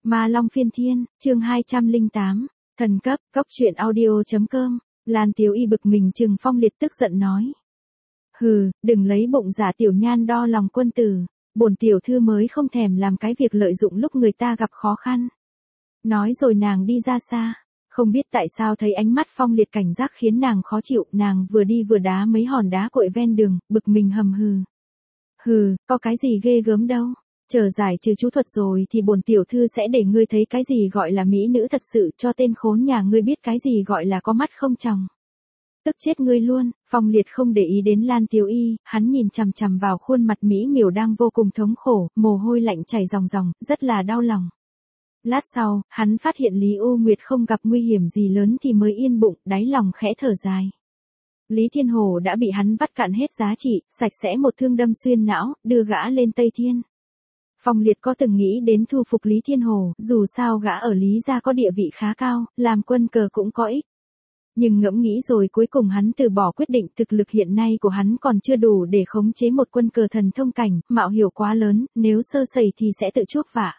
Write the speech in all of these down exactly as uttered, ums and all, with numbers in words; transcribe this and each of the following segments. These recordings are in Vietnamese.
Ma Long Phiên Thiên, chương hai trăm lẻ tám, thần cấp, cốc truyện audio.com, Lan Tiếu Y bực mình trừng Phong Liệt tức giận nói. Hừ, đừng lấy bụng giả tiểu nhan đo lòng quân tử, bổn tiểu thư mới không thèm làm cái việc lợi dụng lúc người ta gặp khó khăn. Nói rồi nàng đi ra xa, không biết tại sao thấy ánh mắt Phong Liệt cảnh giác khiến nàng khó chịu, nàng vừa đi vừa đá mấy hòn đá cội ven đường, bực mình hầm hừ. Hừ, có cái gì ghê gớm đâu. Chờ giải trừ chú thuật rồi thì bổn tiểu thư sẽ để ngươi thấy cái gì gọi là mỹ nữ thật sự, cho tên khốn nhà ngươi biết cái gì gọi là có mắt không tròng. Tức chết ngươi luôn. Phong Liệt không để ý đến Lan Tiếu Y, hắn nhìn chằm chằm vào khuôn mặt mỹ miều đang vô cùng thống khổ, mồ hôi lạnh chảy ròng ròng, rất là đau lòng. Lát sau, hắn phát hiện Lý U Nguyệt không gặp nguy hiểm gì lớn thì mới yên bụng, đáy lòng khẽ thở dài. Lý Thiên Hồ đã bị hắn vắt cạn hết giá trị, sạch sẽ một thương đâm xuyên não, đưa gã lên Tây Thiên. Phong Liệt có từng nghĩ đến thu phục Lý Thiên Hồ, dù sao gã ở Lý gia có địa vị khá cao, làm quân cờ cũng có ích. Nhưng ngẫm nghĩ rồi cuối cùng hắn từ bỏ quyết định, thực lực hiện nay của hắn còn chưa đủ để khống chế một quân cờ thần thông cảnh, mạo hiểm quá lớn, nếu sơ sẩy thì sẽ tự chuốc vạ.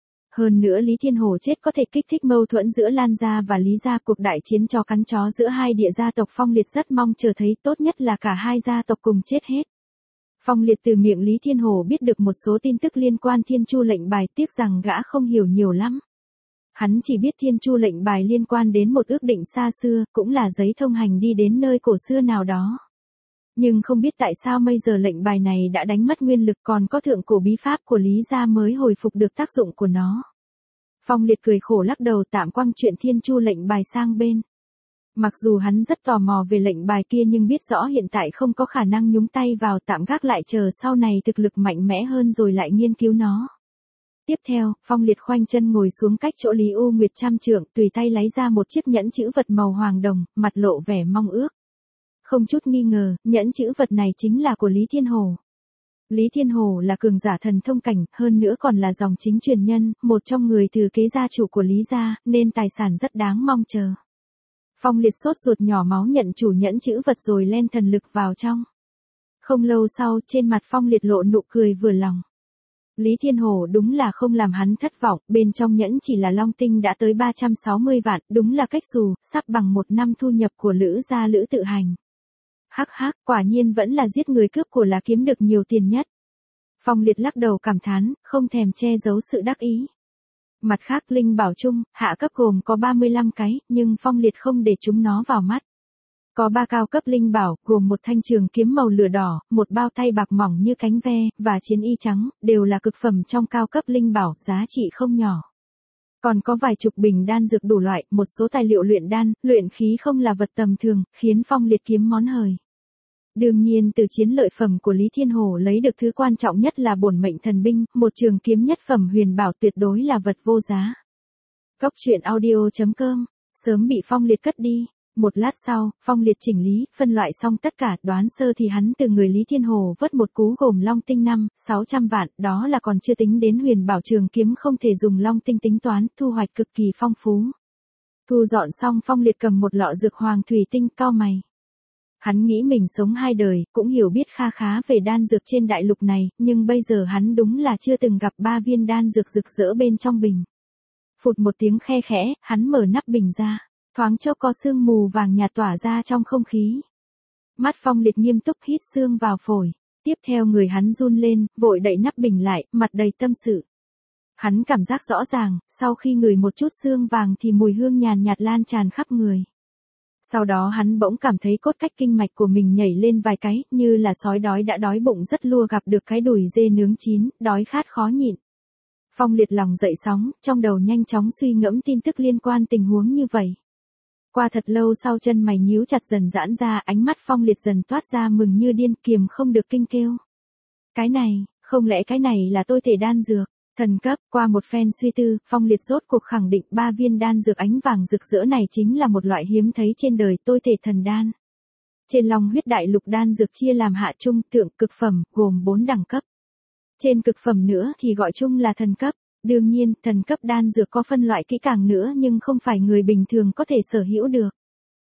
Hơn nữa Lý Thiên Hồ chết có thể kích thích mâu thuẫn giữa Lan gia và Lý gia, cuộc đại chiến chó cắn chó giữa hai địa gia tộc. Phong Liệt rất mong chờ thấy, tốt nhất là cả hai gia tộc cùng chết hết. Phong Liệt từ miệng Lý Thiên Hồ biết được một số tin tức liên quan Thiên Chu lệnh bài, tiếc rằng gã không hiểu nhiều lắm. Hắn chỉ biết Thiên Chu lệnh bài liên quan đến một ước định xa xưa, cũng là giấy thông hành đi đến nơi cổ xưa nào đó. Nhưng không biết tại sao bây giờ lệnh bài này đã đánh mất nguyên lực, còn có thượng cổ bí pháp của Lý gia mới hồi phục được tác dụng của nó. Phong Liệt cười khổ lắc đầu, tạm quăng chuyện Thiên Chu lệnh bài sang bên. Mặc dù hắn rất tò mò về lệnh bài kia nhưng biết rõ hiện tại không có khả năng nhúng tay vào, tạm gác lại chờ sau này thực lực mạnh mẽ hơn rồi lại nghiên cứu nó. Tiếp theo, Phong Liệt khoanh chân ngồi xuống cách chỗ Lý U Nguyệt trăm trượng, tùy tay lấy ra một chiếc nhẫn chữ vật màu hoàng đồng, mặt lộ vẻ mong ước. Không chút nghi ngờ, nhẫn chữ vật này chính là của Lý Thiên Hồ. Lý Thiên Hồ là cường giả thần thông cảnh, hơn nữa còn là dòng chính truyền nhân, một trong người thừa kế gia chủ của Lý gia, nên tài sản rất đáng mong chờ. Phong Liệt sốt ruột nhỏ máu nhận chủ nhẫn chữ vật rồi len thần lực vào trong. Không lâu sau, trên mặt Phong Liệt lộ nụ cười vừa lòng. Lý Thiên Hồ đúng là không làm hắn thất vọng, bên trong nhẫn chỉ là long tinh đã tới ba trăm sáu mươi vạn, đúng là cách xù, sắp bằng một năm thu nhập của Lữ gia Lữ Tự Hành. Hắc hắc, quả nhiên vẫn là giết người cướp của là kiếm được nhiều tiền nhất. Phong Liệt lắc đầu cảm thán, không thèm che giấu sự đắc ý. Mặt khác linh bảo chung, hạ cấp gồm có ba mươi lăm cái, nhưng Phong Liệt không để chúng nó vào mắt. Có ba cao cấp linh bảo, gồm một thanh trường kiếm màu lửa đỏ, một bao tay bạc mỏng như cánh ve, và chiến y trắng, đều là cực phẩm trong cao cấp linh bảo, giá trị không nhỏ. Còn có vài chục bình đan dược đủ loại, một số tài liệu luyện đan, luyện khí không là vật tầm thường, khiến Phong Liệt kiếm món hời. Đương nhiên từ chiến lợi phẩm của Lý Thiên Hồ lấy được thứ quan trọng nhất là bổn mệnh thần binh, một trường kiếm nhất phẩm huyền bảo tuyệt đối là vật vô giá. Cốc truyện audio.com, sớm bị Phong Liệt cất đi. Một lát sau, Phong Liệt chỉnh lý, phân loại xong tất cả, đoán sơ thì hắn từ người Lý Thiên Hồ vớt một cú gồm long tinh năm, sáu trăm vạn, đó là còn chưa tính đến huyền bảo trường kiếm không thể dùng long tinh tính toán, thu hoạch cực kỳ phong phú. Thu dọn xong Phong Liệt cầm một lọ dược hoàng thủy tinh, cau mày. Hắn nghĩ mình sống hai đời, cũng hiểu biết kha khá về đan dược trên đại lục này, nhưng bây giờ hắn đúng là chưa từng gặp ba viên đan dược rực rỡ bên trong bình. Phụt một tiếng khe khẽ, hắn mở nắp bình ra. Thoáng chốc có sương mù vàng nhạt tỏa ra trong không khí. Mắt Phong Liệt nghiêm túc hít sương vào phổi. Tiếp theo người hắn run lên, vội đậy nắp bình lại, mặt đầy tâm sự. Hắn cảm giác rõ ràng, sau khi ngửi một chút sương vàng thì mùi hương nhàn nhạt lan tràn khắp người. Sau đó hắn bỗng cảm thấy cốt cách kinh mạch của mình nhảy lên vài cái, như là sói đói đã đói bụng rất lua gặp được cái đùi dê nướng chín, đói khát khó nhịn. Phong Liệt lòng dậy sóng, trong đầu nhanh chóng suy ngẫm tin tức liên quan tình huống như vậy. Qua thật lâu sau chân mày nhíu chặt dần giãn ra, ánh mắt Phong Liệt dần toát ra mừng như điên, kiềm không được kinh kêu. Cái này, không lẽ cái này là tôi thể đan dược, thần cấp? Qua một phen suy tư, Phong Liệt rốt cuộc khẳng định ba viên đan dược ánh vàng rực rỡ này chính là một loại hiếm thấy trên đời, tôi thể thần đan. Trên Long Huyết Đại Lục đan dược chia làm hạ trung, thượng, cực phẩm, gồm bốn đẳng cấp. Trên cực phẩm nữa thì gọi chung là thần cấp. Đương nhiên, thần cấp đan dược có phân loại kỹ càng nữa nhưng không phải người bình thường có thể sở hữu được.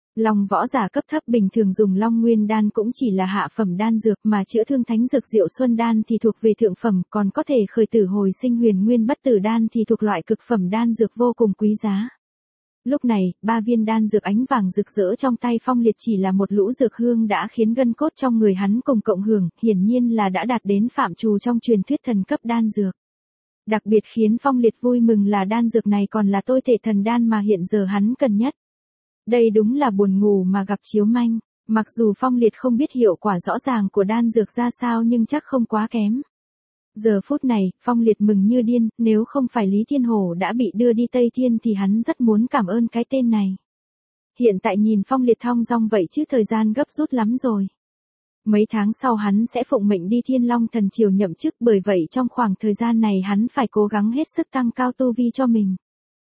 Long võ giả cấp thấp bình thường dùng Long Nguyên đan cũng chỉ là hạ phẩm đan dược, mà chữa thương thánh dược Diệu Xuân đan thì thuộc về thượng phẩm, còn có thể khởi tử hồi sinh Huyền Nguyên bất tử đan thì thuộc loại cực phẩm đan dược vô cùng quý giá. Lúc này, ba viên đan dược ánh vàng rực rỡ trong tay Phong Liệt chỉ là một lũ dược hương đã khiến gân cốt trong người hắn cùng cộng hưởng, hiển nhiên là đã đạt đến phạm trù trong truyền thuyết thần cấp đan dược. Đặc biệt khiến Phong Liệt vui mừng là đan dược này còn là tôi thể thần đan mà hiện giờ hắn cần nhất. Đây đúng là buồn ngủ mà gặp chiếu manh, mặc dù Phong Liệt không biết hiệu quả rõ ràng của đan dược ra sao nhưng chắc không quá kém. Giờ phút này, Phong Liệt mừng như điên, nếu không phải Lý Thiên Hổ đã bị đưa đi Tây Thiên thì hắn rất muốn cảm ơn cái tên này. Hiện tại nhìn Phong Liệt thong dong vậy chứ thời gian gấp rút lắm rồi. Mấy tháng sau hắn sẽ phụng mệnh đi Thiên Long Thần Triều nhậm chức, bởi vậy trong khoảng thời gian này hắn phải cố gắng hết sức tăng cao tu vi cho mình.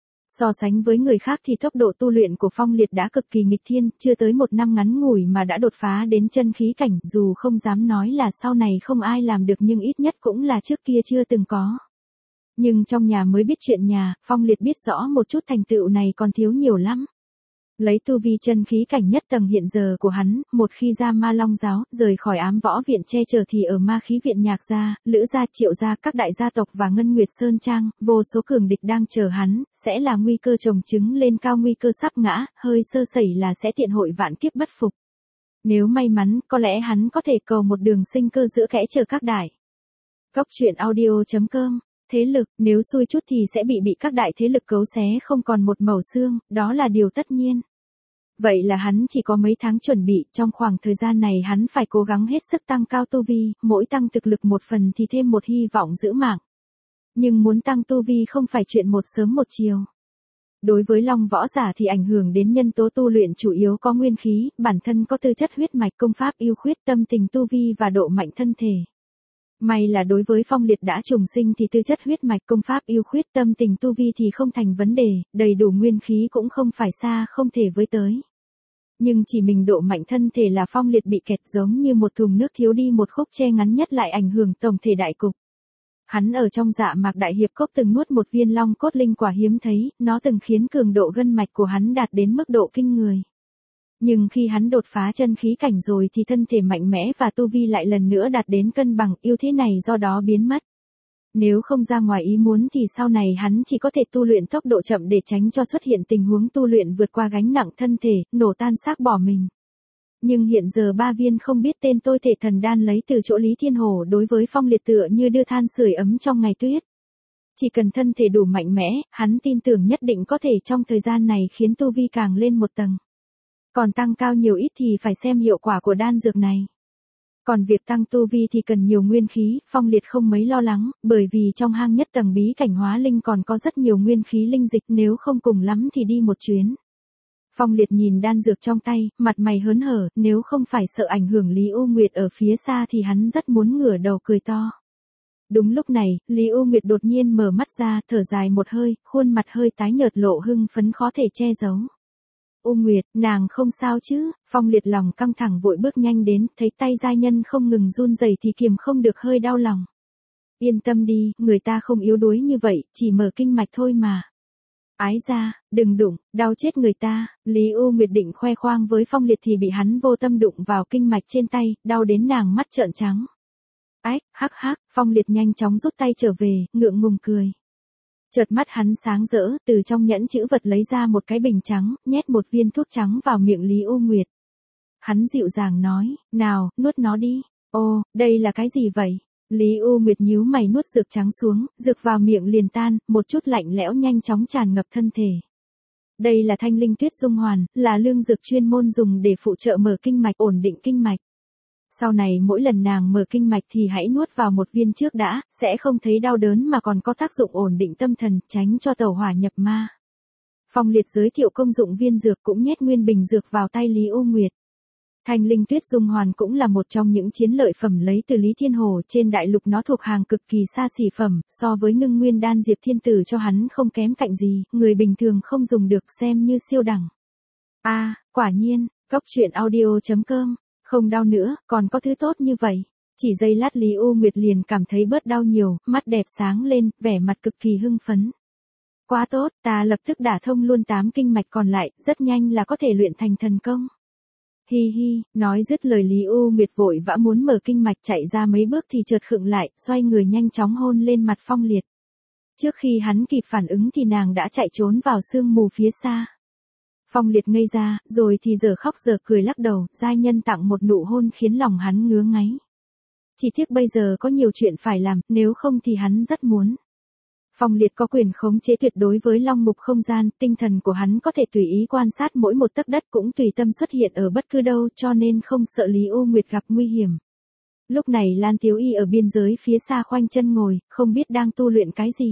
So sánh với người khác thì tốc độ tu luyện của Phong Liệt đã cực kỳ nghịch thiên, chưa tới một năm ngắn ngủi mà đã đột phá đến chân khí cảnh, dù không dám nói là sau này không ai làm được nhưng ít nhất cũng là trước kia chưa từng có. Nhưng trong nhà mới biết chuyện nhà, Phong Liệt biết rõ một chút thành tựu này còn thiếu nhiều lắm. Lấy tu vi chân khí cảnh nhất tầng hiện giờ của hắn, một khi ra Ma Long giáo, rời khỏi Ám Võ viện che chở thì ở Ma Khí viện Nhạc gia, Lữ gia, Triệu gia, các đại gia tộc và Ngân Nguyệt Sơn Trang, vô số cường địch đang chờ hắn, sẽ là nguy cơ chồng chứng lên cao, nguy cơ sắp ngã, hơi sơ sẩy là sẽ tiện hội vạn kiếp bất phục. Nếu may mắn, có lẽ hắn có thể cầu một đường sinh cơ giữa kẽ chờ các đại. Cốc truyện audio chấm com. Thế lực, nếu xui chút thì sẽ bị bị các đại thế lực cấu xé không còn một mẩu xương, đó là điều tất nhiên. Vậy là hắn chỉ có mấy tháng chuẩn bị, trong khoảng thời gian này hắn phải cố gắng hết sức tăng cao tu vi, mỗi tăng thực lực một phần thì thêm một hy vọng giữ mạng. Nhưng muốn tăng tu vi không phải chuyện một sớm một chiều. Đối với Long võ giả thì ảnh hưởng đến nhân tố tu luyện chủ yếu có nguyên khí, bản thân có tư chất huyết mạch, công pháp yêu khuyết, tâm tình tu vi và độ mạnh thân thể. May là đối với Phong Liệt đã trùng sinh thì tư chất huyết mạch, công pháp yêu khuyết, tâm tình tu vi thì không thành vấn đề, đầy đủ nguyên khí cũng không phải xa không thể với tới. Nhưng chỉ mình độ mạnh thân thể là Phong Liệt bị kẹt, giống như một thùng nước thiếu đi một khúc tre ngắn nhất lại ảnh hưởng tổng thể đại cục. Hắn ở trong Dạ Mạc Đại Hiệp Cốc từng nuốt một viên long cốt linh quả hiếm thấy, nó từng khiến cường độ gân mạch của hắn đạt đến mức độ kinh người. Nhưng khi hắn đột phá chân khí cảnh rồi thì thân thể mạnh mẽ và tu vi lại lần nữa đạt đến cân bằng, ưu thế này do đó biến mất. Nếu không ra ngoài ý muốn thì sau này hắn chỉ có thể tu luyện tốc độ chậm để tránh cho xuất hiện tình huống tu luyện vượt qua gánh nặng thân thể, nổ tan xác bỏ mình. Nhưng hiện giờ ba viên không biết tên tôi thể thần đan lấy từ chỗ Lý Thiên Hổ đối với Phong Liệt tựa như đưa than sưởi ấm trong ngày tuyết. Chỉ cần thân thể đủ mạnh mẽ, hắn tin tưởng nhất định có thể trong thời gian này khiến tu vi càng lên một tầng. Còn tăng cao nhiều ít thì phải xem hiệu quả của đan dược này. Còn việc tăng tu vi thì cần nhiều nguyên khí, Phong Liệt không mấy lo lắng, bởi vì trong hang nhất tầng bí cảnh hóa linh còn có rất nhiều nguyên khí linh dịch, nếu không cùng lắm thì đi một chuyến. Phong Liệt nhìn đan dược trong tay, mặt mày hớn hở, nếu không phải sợ ảnh hưởng Lý U Nguyệt ở phía xa thì hắn rất muốn ngửa đầu cười to. Đúng lúc này, Lý U Nguyệt đột nhiên mở mắt ra, thở dài một hơi, khuôn mặt hơi tái nhợt lộ hưng phấn khó thể che giấu. U Nguyệt, nàng không sao chứ? Phong Liệt lòng căng thẳng vội bước nhanh đến, thấy tay giai nhân không ngừng run rẩy thì kiềm không được hơi đau lòng. Yên tâm đi, người ta không yếu đuối như vậy, chỉ mở kinh mạch thôi mà. Ái ra, đừng đụng, đau chết người ta. Lý U Nguyệt định khoe khoang với Phong Liệt thì bị hắn vô tâm đụng vào kinh mạch trên tay, đau đến nàng mắt trợn trắng. Ách, hắc hắc, Phong Liệt nhanh chóng rút tay trở về, ngượng ngùng cười. Chợt mắt hắn sáng rỡ, từ trong nhẫn chữ vật lấy ra một cái bình trắng, nhét một viên thuốc trắng vào miệng Lý U Nguyệt. Hắn dịu dàng nói, nào, nuốt nó đi. Ô, đây là cái gì vậy? Lý U Nguyệt nhíu mày nuốt dược trắng xuống, dược vào miệng liền tan, một chút lạnh lẽo nhanh chóng tràn ngập thân thể. Đây là Thanh Linh Tuyết Dung Hoàn, là lương dược chuyên môn dùng để phụ trợ mở kinh mạch, ổn định kinh mạch. Sau này mỗi lần nàng mở kinh mạch thì hãy nuốt vào một viên trước đã, sẽ không thấy đau đớn mà còn có tác dụng ổn định tâm thần, tránh cho tẩu hỏa nhập ma. Phong Liệt giới thiệu công dụng viên dược cũng nhét nguyên bình dược vào tay Lý U Nguyệt. Thanh Linh Tuyết Dung Hoàn cũng là một trong những chiến lợi phẩm lấy từ Lý Thiên Hồ, trên đại lục nó thuộc hàng cực kỳ xa xỉ phẩm, so với ngưng nguyên đan Diệp Thiên Tử cho hắn không kém cạnh gì, người bình thường không dùng được xem như siêu đẳng. A, à, quả nhiên, cốc truyện audio chấm com. Không đau nữa, còn có thứ tốt như vậy. Chỉ giây lát Lý U Nguyệt liền cảm thấy bớt đau nhiều, mắt đẹp sáng lên, vẻ mặt cực kỳ hưng phấn. Quá tốt, ta lập tức đả thông luôn tám kinh mạch còn lại, rất nhanh là có thể luyện thành thần công. Hi hi, nói dứt lời Lý U Nguyệt vội vã muốn mở kinh mạch chạy ra mấy bước thì chợt khựng lại, xoay người nhanh chóng hôn lên mặt Phong Liệt. Trước khi hắn kịp phản ứng thì nàng đã chạy trốn vào sương mù phía xa. Phong Liệt ngây ra, rồi thì giờ khóc giờ cười lắc đầu, giai nhân tặng một nụ hôn khiến lòng hắn ngứa ngáy. Chỉ tiếc bây giờ có nhiều chuyện phải làm, nếu không thì hắn rất muốn. Phong Liệt có quyền khống chế tuyệt đối với long mục không gian, tinh thần của hắn có thể tùy ý quan sát mỗi một tấc đất cũng tùy tâm xuất hiện ở bất cứ đâu cho nên không sợ Lý U Nguyệt gặp nguy hiểm. Lúc này Lan Tiếu Y ở biên giới phía xa khoanh chân ngồi, không biết đang tu luyện cái gì.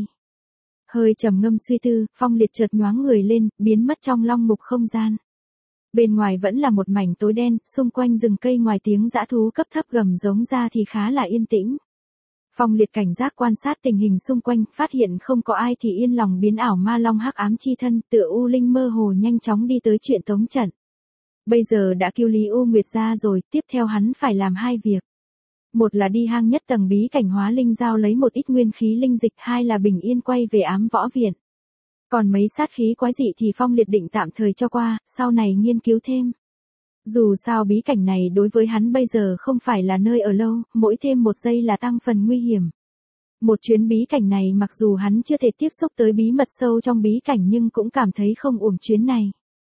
Hơi trầm ngâm suy tư, Phong Liệt chợt nhoáng người lên, biến mất trong long mục không gian. Bên ngoài vẫn là một mảnh tối đen, xung quanh rừng cây ngoài tiếng dã thú cấp thấp gầm giống ra thì khá là yên tĩnh. Phong Liệt cảnh giác quan sát tình hình xung quanh, phát hiện không có ai thì yên lòng biến ảo ma long hắc ám chi thân, tựa u linh mơ hồ nhanh chóng đi tới chuyện tống trận. Bây giờ đã cứu Lý U Nguyệt ra rồi, tiếp theo hắn phải làm hai việc. Một là đi hang nhất tầng bí cảnh hóa linh giao lấy một ít nguyên khí linh dịch, hai là bình yên quay về ám võ viện. Còn mấy sát khí quái dị thì Phong Liệt định tạm thời cho qua, sau này nghiên cứu thêm. Dù sao bí cảnh này đối với hắn bây giờ không phải là nơi ở lâu, mỗi thêm một giây là tăng phần nguy hiểm. Một chuyến bí cảnh này mặc dù hắn chưa thể tiếp xúc tới bí mật sâu trong bí cảnh nhưng cũng cảm thấy không uổng chuyến này.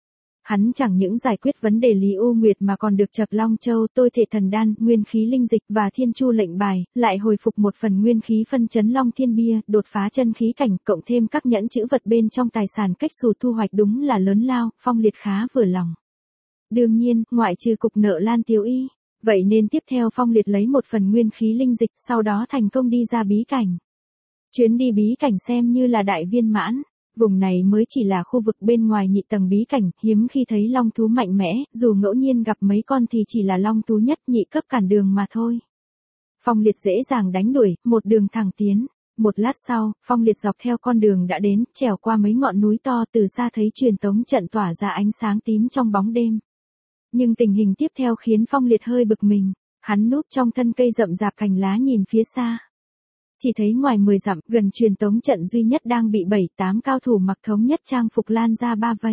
Hắn chẳng những giải quyết vấn đề Lý U Nguyệt mà còn được chập Long Châu, tôi thể thần đan, nguyên khí linh dịch và thiên chu lệnh bài, lại hồi phục một phần nguyên khí phân chấn Long Thiên Bia, đột phá chân khí cảnh, cộng thêm các nhẫn chữ vật bên trong tài sản cách xù thu hoạch đúng là lớn lao, Phong Liệt khá vừa lòng. Đương nhiên, ngoại trừ cục nợ Lan Tiếu Y, vậy nên tiếp theo Phong Liệt lấy một phần nguyên khí linh dịch, sau đó thành công đi ra bí cảnh. Chuyến đi bí cảnh xem như là đại viên mãn. Vùng này mới chỉ là khu vực bên ngoài nhị tầng bí cảnh, hiếm khi thấy long thú mạnh mẽ, dù ngẫu nhiên gặp mấy con thì chỉ là long thú nhất nhị cấp cản đường mà thôi. Phong Liệt dễ dàng đánh đuổi, một đường thẳng tiến. Một lát sau, Phong Liệt dọc theo con đường đã đến, trèo qua mấy ngọn núi to, từ xa thấy truyền tống trận tỏa ra ánh sáng tím trong bóng đêm. Nhưng tình hình tiếp theo khiến Phong Liệt hơi bực mình, hắn núp trong thân cây rậm rạp cành lá nhìn phía xa. Chỉ thấy ngoài mười dặm, gần truyền tống trận duy nhất đang bị bảy tám cao thủ mặc thống nhất trang phục Lan gia ba vây.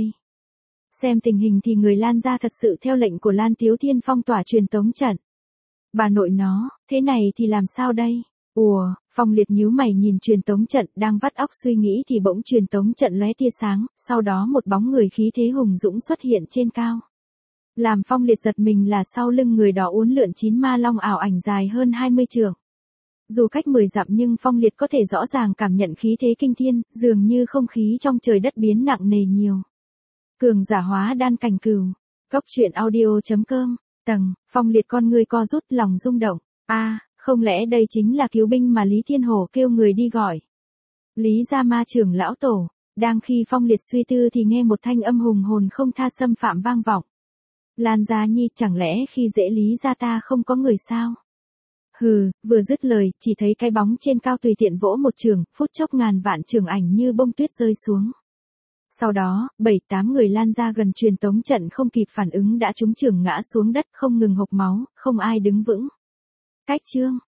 Xem tình hình thì người Lan gia thật sự theo lệnh của Lan Tiếu Thiên phong tỏa truyền tống trận. Bà nội nó, thế này thì làm sao đây? Ùa, Phong Liệt nhíu mày nhìn truyền tống trận, đang vắt óc suy nghĩ thì bỗng truyền tống trận lóe tia sáng, sau đó một bóng người khí thế hùng dũng xuất hiện trên cao. Làm Phong Liệt giật mình là sau lưng người đó uốn lượn chín ma long ảo ảnh dài hơn hai mươi trượng. Dù cách mười dặm nhưng Phong Liệt có thể rõ ràng cảm nhận khí thế kinh thiên, dường như không khí trong trời đất biến nặng nề nhiều. Cường giả hóa đan cảnh cửu. Cốc truyện audio chấm com. Tầng, Phong Liệt con người co rút lòng rung động. A, à, không lẽ đây chính là cứu binh mà Lý Thiên Hổ kêu người đi gọi. Lý gia ma trưởng lão tổ. Đang khi Phong Liệt suy tư thì nghe một thanh âm hùng hồn không tha xâm phạm vang vọng. Lan Gia Nhi, chẳng lẽ khi dễ Lý gia ta không có người sao? Hừ, vừa dứt lời, chỉ thấy cái bóng trên cao tùy tiện vỗ một trường, phút chốc ngàn vạn trường ảnh như bông tuyết rơi xuống. Sau đó, bảy tám người Lan gia gần truyền tống trận không kịp phản ứng đã trúng trường ngã xuống đất không ngừng hộc máu, không ai đứng vững. Cách chương